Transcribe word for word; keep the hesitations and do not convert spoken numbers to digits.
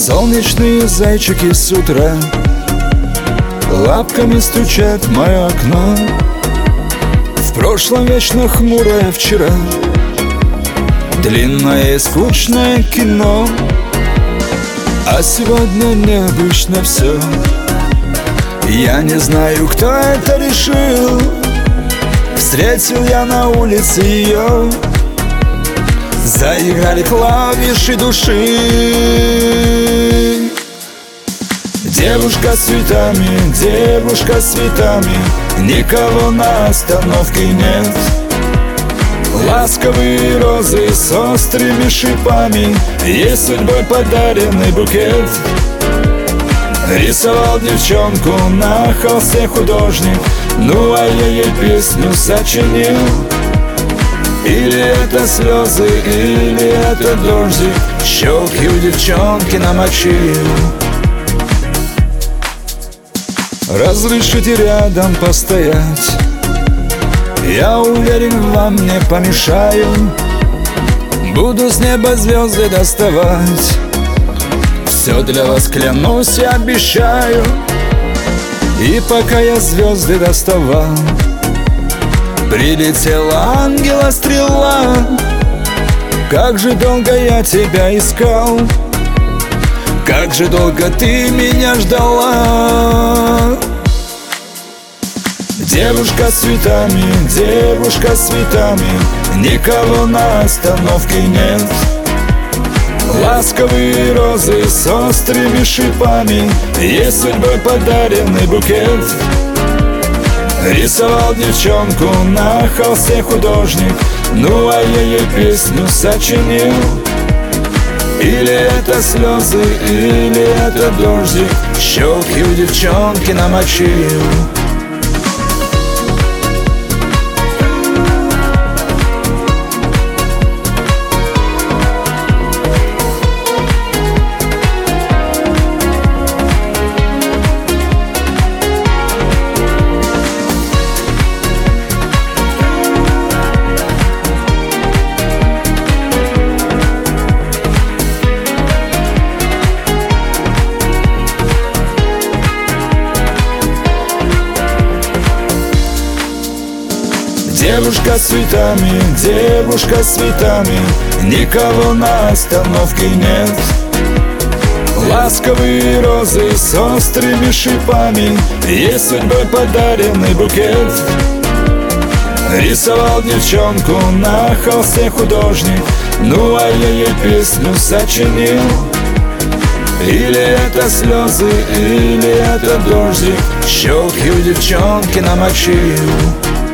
Солнечные зайчики с утра лапками стучат в мое окно. В прошлом вечно хмурое вчера, длинное и скучное кино. А сегодня необычно все. Я не знаю, кто это решил. Встретил я на улице ее. Заиграли клавиши души. Девушка с цветами, девушка с цветами, никого на остановке нет. Ласковые розы с острыми шипами, ей судьбой подаренный букет. Рисовал девчонку на холсте художник, ну а я ей песню сочинил. Или это слезы, или это дождик, щеки у девчонки намочил. Разрешите рядом постоять, я уверен, вам не помешаю. Буду с неба звезды доставать, все для вас клянусь и обещаю. И пока я звезды доставал, прилетела ангела стрела. Как же долго я тебя искал, как же долго ты меня ждала. Девушка с цветами, девушка с цветами, никого на остановке нет. Ласковые розы с острыми шипами, ей судьбой подаренный букет. Рисовал девчонку на холсте художник, ну а я ей песню сочинил. Или это слезы, или это дождик, щеки у девчонки намочил. Девушка с цветами, девушка с цветами, никого на остановке нет. Ласковые розы с острыми шипами, ей судьбой подаренный букет. Рисовал девчонку на холсте художник, ну а я ей песню сочинил. Или это слезы, или это дождик, щеки у девчонки намочил.